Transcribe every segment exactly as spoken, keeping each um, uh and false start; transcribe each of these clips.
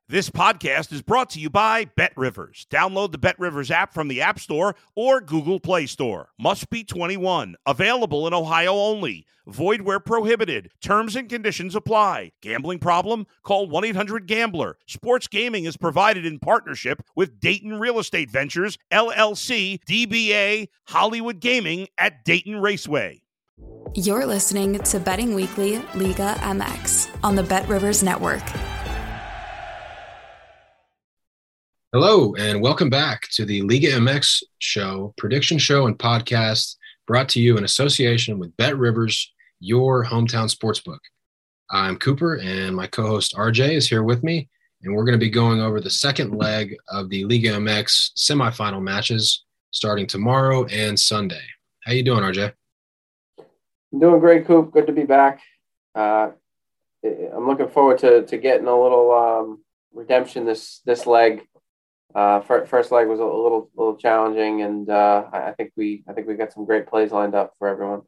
This podcast is brought to you by BetRivers. Download the BetRivers app from the App Store or Google Play Store. Must be twenty-one. Available in Ohio only. Void where prohibited. Terms and conditions apply. Gambling problem? Call one eight hundred gambler. Sports gaming is provided in partnership with Dayton Real Estate Ventures, L L C, D B A, Hollywood Gaming at Dayton Raceway. You're listening to Betting Weekly Liga M X on the BetRivers Network. Hello, and welcome back to the Liga M X show, prediction show and podcast brought to you in association with BetRivers, your hometown sportsbook. I'm Cooper, and my co-host R J is here with me, and we're going to be going over the second leg of the Liga M X semifinal matches starting tomorrow and Sunday. How you doing, R J? I'm doing great, Coop. Good to be back. Uh, I'm looking forward to to getting a little um, redemption this this leg. Uh, first leg was a little little challenging, and uh, I think we I think we got some great plays lined up for everyone.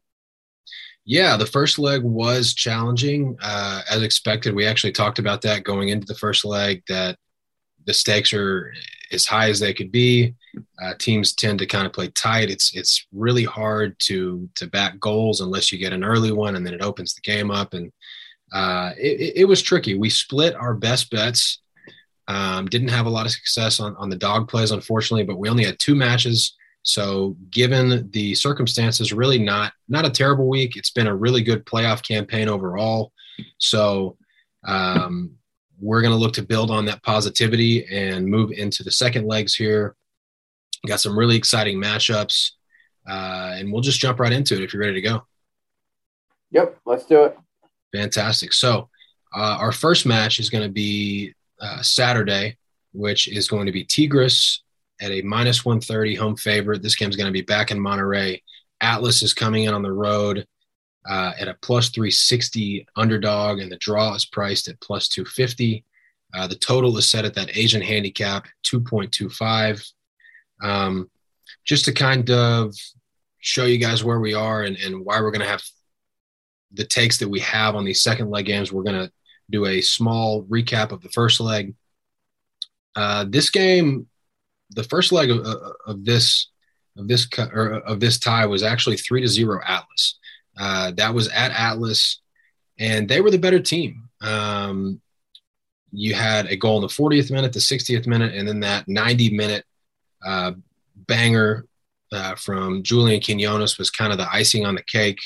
Yeah, the first leg was challenging, uh, as expected. We actually talked about that going into the first leg, that the stakes are as high as they could be. Uh, teams tend to kind of play tight. It's it's really hard to to back goals unless you get an early one, and then it opens the game up. And uh, it, it was tricky. We split our best bets. Um, didn't have a lot of success on, on the dog plays, unfortunately, but we only had two matches. So given the circumstances, really not not a terrible week. It's been a really good playoff campaign overall. So um, we're going to look to build on that positivity and move into the second legs here. Got some really exciting matchups, uh, and we'll just jump right into it if you're ready to go. Yep, let's do it. Fantastic. So uh, our first match is going to be Uh, Saturday, which is going to be Tigres at a minus one thirty home favorite. This game's going to be back in Monterrey. Atlas is coming in on the road uh, at a plus three sixty underdog, and the draw is priced at plus two fifty. Uh, the total is set at that Asian handicap, two point two five. Um, just to kind of show you guys where we are and, and why we're going to have the takes that we have on these second leg games, we're going to do a small recap of the first leg. Uh, this game, the first leg of, of this of this or of this tie was actually three to zero Atlas. Uh, that was at Atlas, and they were the better team. Um, you had a goal in the fortieth minute, the sixtieth minute, and then that ninety minute uh, banger uh, from Julian Quinones was kind of the icing on the cake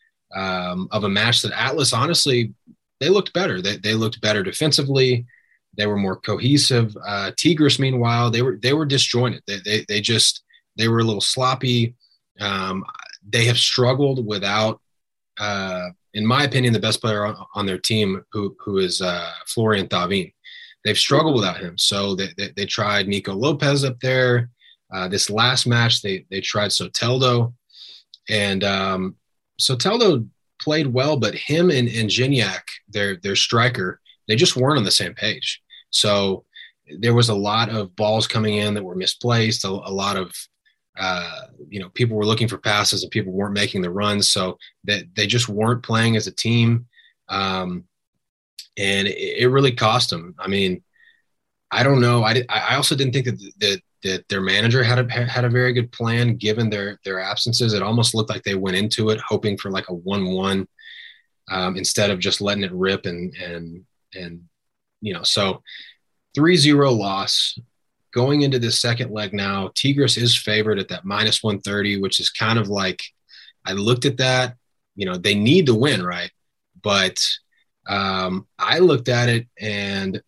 um, of a match that Atlas honestly. They looked better. They they looked better defensively. They were more cohesive. Uh, Tigres, meanwhile, they were they were disjointed. They they they just they were a little sloppy. Um, they have struggled without, uh, in my opinion, the best player on, on their team, who who is uh, Florian Thauvin. They've struggled without him. So they they, they tried Nico Lopez up there. Uh, this last match, they they tried Soteldo, and um, Soteldo played well, but him and, and Gignac, their their striker, they just weren't on the same page. So there was a lot of balls coming in that were misplaced. A, a lot of uh, you know people were looking for passes and people weren't making the runs. So that they, they just weren't playing as a team, um, and it, it really cost them. I mean, I don't know. I I also didn't think that that that their manager had a had a very good plan given their their absences. It almost looked like they went into it hoping for like a one one um, instead of just letting it rip and and and you know. So three zero loss going into this second leg. Now Tigres is favored at that minus one thirty, which is kind of like, I looked at that. You know, they need to win, right? But um, I looked at it and.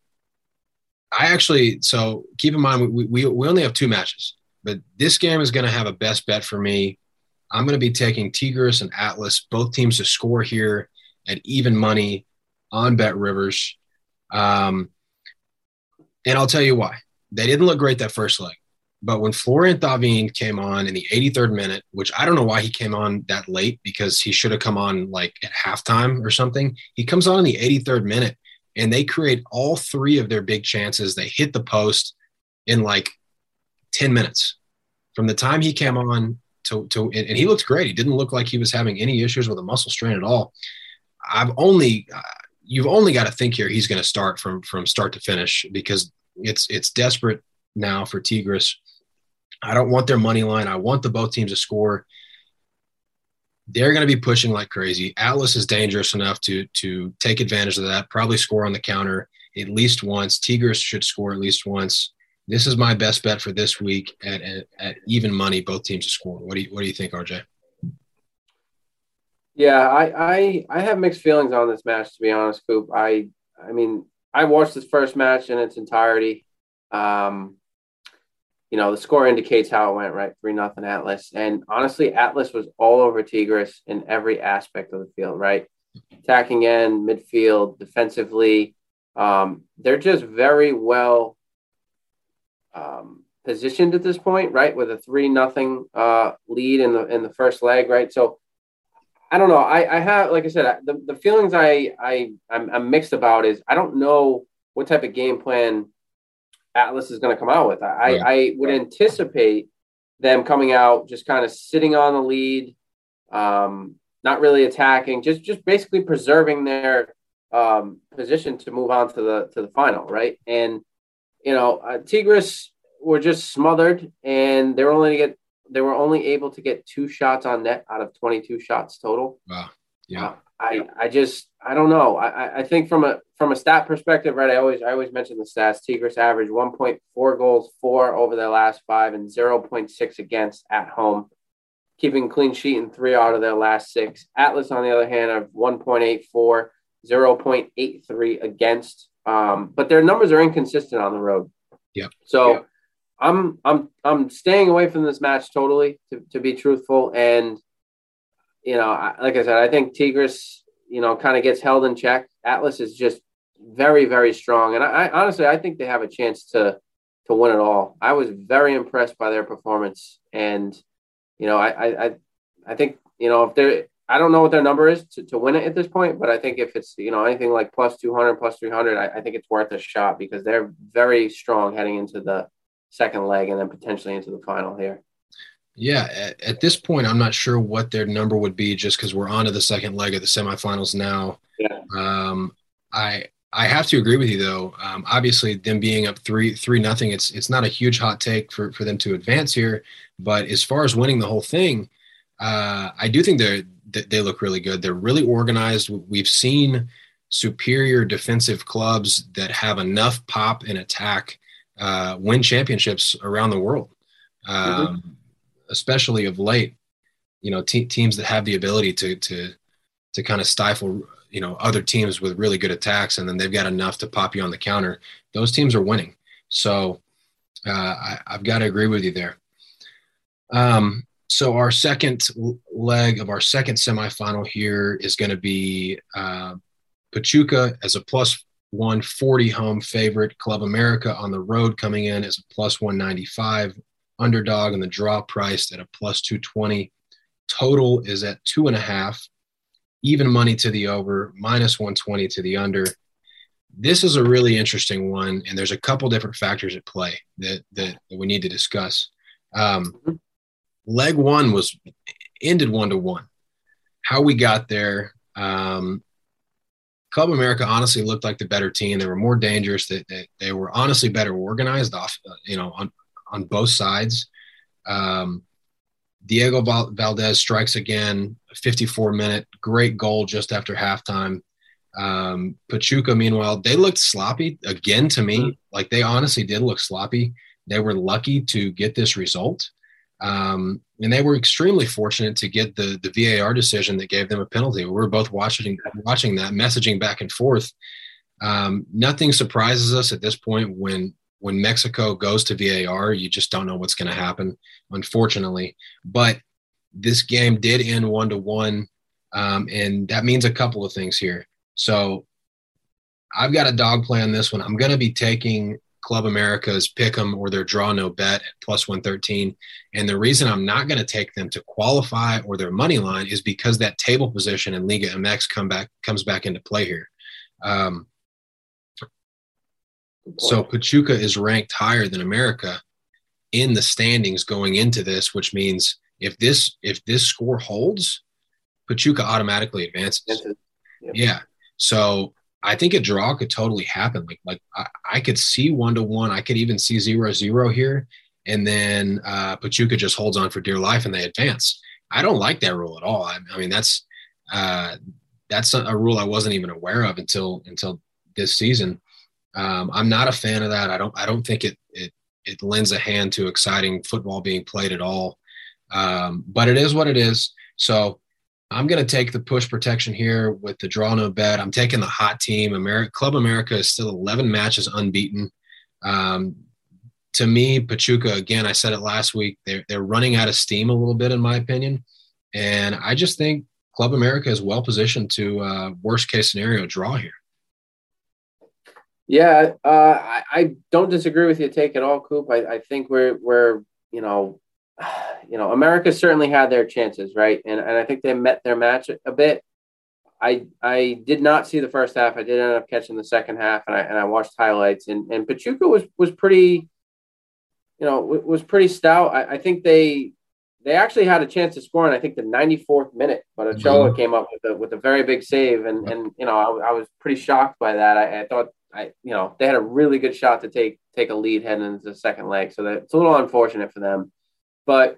I actually, so keep in mind, we, we, we only have two matches, but this game is going to have a best bet for me. I'm going to be taking Tigres and Atlas, both teams to score here at even money on BetRivers. Um, and I'll tell you why. They didn't look great that first leg, but when Florian Thauvin came on in the eighty-third minute, which I don't know why he came on that late because he should have come on like at halftime or something. He comes on in the eighty-third minute. And they create all three of their big chances. They hit the post in like ten minutes. From the time he came on to, to and he looked great. He didn't look like he was having any issues with a muscle strain at all. I've only, uh, you've only got to think here he's going to start from from start to finish, because it's it's desperate now for Tigres. I don't want their money line. I want the both teams to score. They're going to be pushing like crazy. Atlas is dangerous enough to to take advantage of that, probably score on the counter at least once. Tigres should score at least once. This is my best bet for this week at, at, at even money, both teams to score. What do you what do you think, R J? Yeah, I, I I have mixed feelings on this match, to be honest, Coop. I I mean, I watched this first match in its entirety. Um, you know, the score indicates how it went, right? three nothing Atlas. And honestly, Atlas was all over Tigres in every aspect of the field, right? Attacking end, midfield, defensively. Um, they're just very well um, positioned at this point, right? With a three nothing uh, lead in the in the first leg, right? So I don't know. I, I have, like I said, the, the feelings I, I, I'm, I'm mixed about is I don't know what type of game plan Atlas is going to come out with. I, Right. I would anticipate them coming out just kind of sitting on the lead, um, not really attacking, just just basically preserving their um, position to move on to the to the final, right? And you know, uh, Tigres were just smothered, and they were only get they were only able to get two shots on net out of twenty-two shots total. Wow. Yeah. Uh, I, I just, I don't know. I, I think from a, from a stat perspective, right. I always, I always mention the stats. Tigres average one point four goals, four over their last five, and zero point six against at home, keeping clean sheet in three out of their last six. Atlas, on the other hand, have one point eight four, zero point eight three against, um, but their numbers are inconsistent on the road. Yeah. So yep. I'm, I'm, I'm staying away from this match totally, to, to be truthful. And, you know, like I said, I think Tigres, you know, kind of gets held in check. Atlas is just very, very strong. And I, I honestly, I think they have a chance to, to win it all. I was very impressed by their performance. And, you know, I, I, I think, you know, if they're, I don't know what their number is to, to win it at this point, but I think if it's, you know, anything like plus two hundred, plus three hundred, I, I think it's worth a shot because they're very strong heading into the second leg and then potentially into the final here. Yeah, at, at this point, I'm not sure what their number would be just because we're on to the second leg of the semifinals now. Yeah. Um, I I have to agree with you, though. Um, obviously, them being up three three nothing, it's it's not a huge hot take for, for them to advance here. But as far as winning the whole thing, uh, I do think they're they look really good. They're really organized. We've seen superior defensive clubs that have enough pop and attack uh, win championships around the world. Um, mm-hmm. Especially of late, you know, te- teams that have the ability to to to kind of stifle, you know, other teams with really good attacks, and then they've got enough to pop you on the counter. Those teams are winning. So uh, I, I've got to agree with you there. Um, so our second leg of our second semifinal here is going to be uh, Pachuca as a plus one forty home favorite, Club America on the road coming in as a plus one ninety-five. Underdog, and the draw priced at a plus two twenty. Total is at two and a half. Even money to the over, minus one twenty to the under. This is a really interesting one, and there's a couple different factors at play that that, that we need to discuss. Um, leg one was ended one to one. How we got there, um, Club America honestly looked like the better team. They were more dangerous. They, they, they were honestly better organized off, you know, on on both sides. Um, Diego Valdez strikes again, a fifty-four minute, great goal just after halftime. Um, Pachuca, meanwhile, they looked sloppy again to me. Mm-hmm. Like they honestly did look sloppy. They were lucky to get this result. Um, and they were extremely fortunate to get the, the V A R decision that gave them a penalty. We were both watching, watching that, messaging back and forth. Um, nothing surprises us at this point when, When Mexico goes to V A R, you just don't know what's going to happen, unfortunately. But this game did end one to one, um, and that means a couple of things here. So I've got a dog play on this one. I'm going to be taking Club America's pick'em or their draw no bet at plus one thirteen. And the reason I'm not going to take them to qualify or their money line is because that table position in Liga M X come back comes back into play here. Um, So Pachuca is ranked higher than America in the standings going into this, which means if this if this score holds, Pachuca automatically advances. Yep. Yeah. So I think a draw could totally happen. Like, like I, I could see one to one. I could even see zero zero here, and then uh, Pachuca just holds on for dear life and they advance. I don't like that rule at all. I, I mean, that's uh, that's a, a rule I wasn't even aware of until until this season. Um, I'm not a fan of that. I don't I don't think it it it lends a hand to exciting football being played at all. Um, but it is what it is. So I'm going to take the push protection here with the draw no bet. I'm taking the hot team. America, Club America is still eleven matches unbeaten. Um, to me, Pachuca, again, I said it last week, they're, they're running out of steam a little bit, in my opinion. And I just think Club America is well positioned to uh, worst case scenario draw here. Yeah, uh, I, I don't disagree with your take at all, Coop. I, I think we're we're you know, you know, America certainly had their chances, right? And and I think they met their match a bit. I I did not see the first half. I did end up catching the second half, and I and I watched highlights. And and Pachuca was was pretty, you know, was pretty stout. I, I think they they actually had a chance to score in I think the ninety-fourth minute, but Ochoa mm-hmm. came up with a with a very big save, and and you know I, I was pretty shocked by that. I, I thought. I, you know, they had a really good shot to take take a lead heading into the second leg, so that it's a little unfortunate for them. But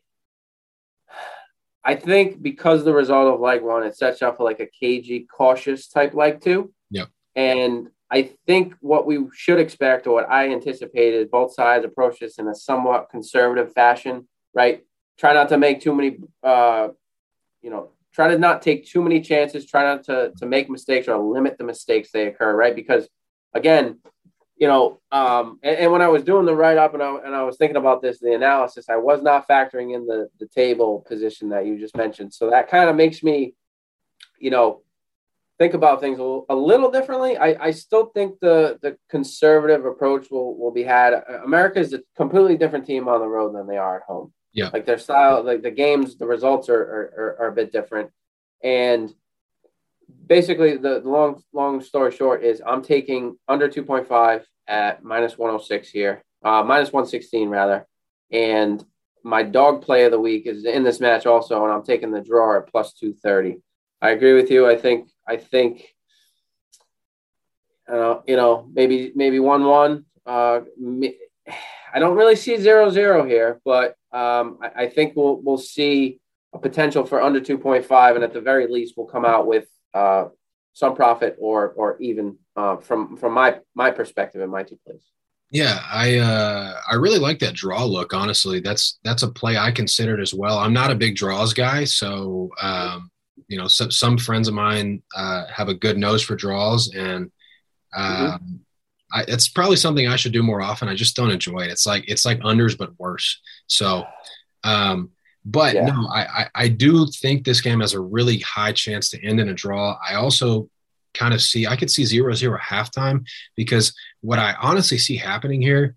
I think because of the result of leg one, it sets up for like a cagey, cautious type leg two. Yep. And I think what we should expect, or what I anticipated, both sides approach this in a somewhat conservative fashion, right? Try not to make too many, uh, you know, try to not take too many chances. Try not to to make mistakes or limit the mistakes they occur, right? Because again, you know, um, and, and when I was doing the write-up and I, and I was thinking about this, the analysis, I was not factoring in the, the table position that you just mentioned. So that kind of makes me, you know, think about things a, a little differently. I, I still think the the conservative approach will, will be had. America is a completely different team on the road than they are at home. Yeah. Like their style, like the games, the results are, are, are a bit different. And basically, the long long story short is I'm taking under two point five at minus one oh six here, uh, minus one sixteen rather. And my dog play of the week is in this match also, and I'm taking the draw at plus two thirty. I agree with you. I think, I think, uh, you know, maybe maybe one one. Uh, I don't really see zero zero here, but um, I, I think we'll we'll see a potential for under two point five, and at the very least, we'll come out with uh, some profit or or even uh, from from my my perspective in my two plays. Yeah, I uh, I really like that draw look. Honestly, that's that's a play I considered as well. I'm not a big draws guy, so um, you know, some some friends of mine uh, have a good nose for draws, and um, mm-hmm. I, it's probably something I should do more often. I just don't enjoy it. It's like it's like unders but worse. So. Um, But yeah. no, I, I, I do think this game has a really high chance to end in a draw. I also kind of see, I could see zero zero halftime, because what I honestly see happening here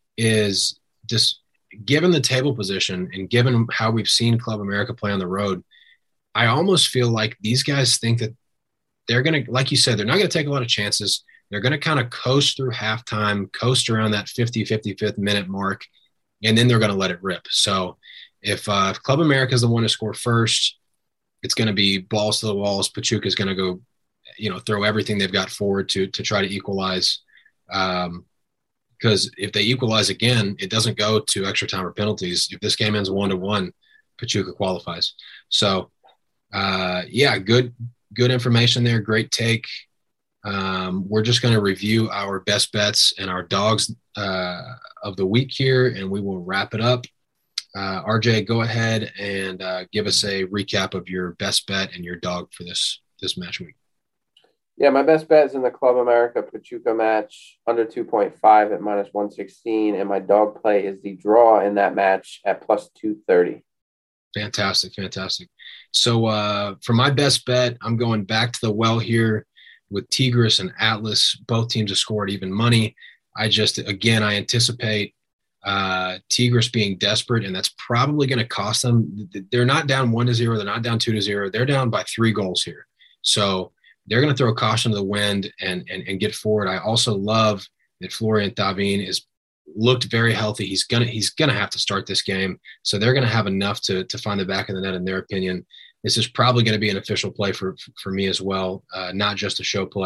is just given the table position and given how we've seen Club America play on the road, I almost feel like these guys think that they're going to, like you said, they're not going to take a lot of chances. They're going to kind of coast through halftime, coast around that fifty, fifty-fifth minute mark, and then they're going to let it rip. So, If, uh, if Club America is the one to score first, it's going to be balls to the walls. Pachuca is going to go, you know, throw everything they've got forward to to try to equalize. Um, because if they equalize again, it doesn't go to extra time or penalties. If this game ends one to one, Pachuca qualifies. So, uh, yeah, good good information there. Great take. Um, we're just going to review our best bets and our dogs uh, of the week here, and we will wrap it up. Uh, R J, go ahead and uh, give us a recap of your best bet and your dog for this this match week. Yeah, my best bet is in the Club America Pachuca match, under two point five at minus one sixteen, and my dog play is the draw in that match at plus two thirty. Fantastic, fantastic. So uh, for my best bet, I'm going back to the well here with Tigres and Atlas. Both teams have scored even money. I just, again, I anticipate Uh, Tigres being desperate, and that's probably going to cost them. They're not down one to zero. They're not down two to zero. They're down by three goals here. So they're going to throw caution to the wind and, and, and get forward. I also love that Florian Thauvin is looked very healthy. He's going to, he's going to have to start this game. So they're going to have enough to, to find the back of the net, in their opinion. This is probably going to be an official play for, for me as well. Uh, not just a show play.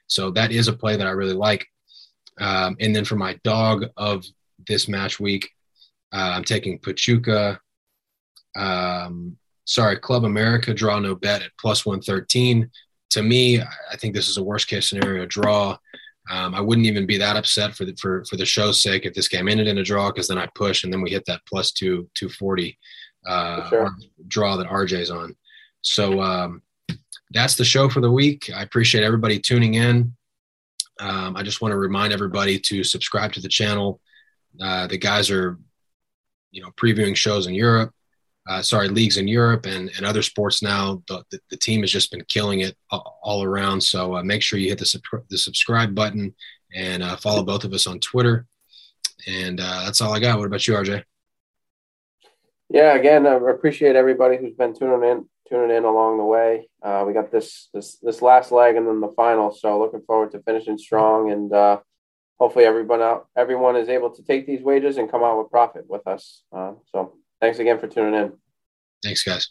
So that is a play that I really like. Um, and then for my dog of this match week, uh, I'm taking Pachuca. Um, sorry, Club America draw no bet at plus one thirteen. To me, I think this is a worst case scenario draw. Um, I wouldn't even be that upset for the for for the show's sake if this game ended in a draw, because then I push and then we hit that plus two two forty uh, sure. draw that R J's on. So um, that's the show for the week. I appreciate everybody tuning in. Um, I just want to remind everybody to subscribe to the channel. Uh, the guys are, you know, previewing shows in Europe. Uh, sorry, leagues in Europe and, and other sports now. The, the, the team has just been killing it all, all around. So uh, make sure you hit the, the subscribe button and uh, follow both of us on Twitter. And uh, that's all I got. What about you, R J? Yeah, again, I appreciate everybody who's been tuning in, tuning in along the way. Uh, we got this this this last leg and then the final. So looking forward to finishing strong, and uh, hopefully everyone out everyone is able to take these wages and come out with profit with us. Uh, so thanks again for tuning in. Thanks, guys.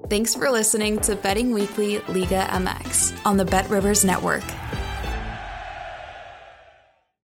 Thanks for listening to Betting Weekly Liga M X on the Bet Rivers Network.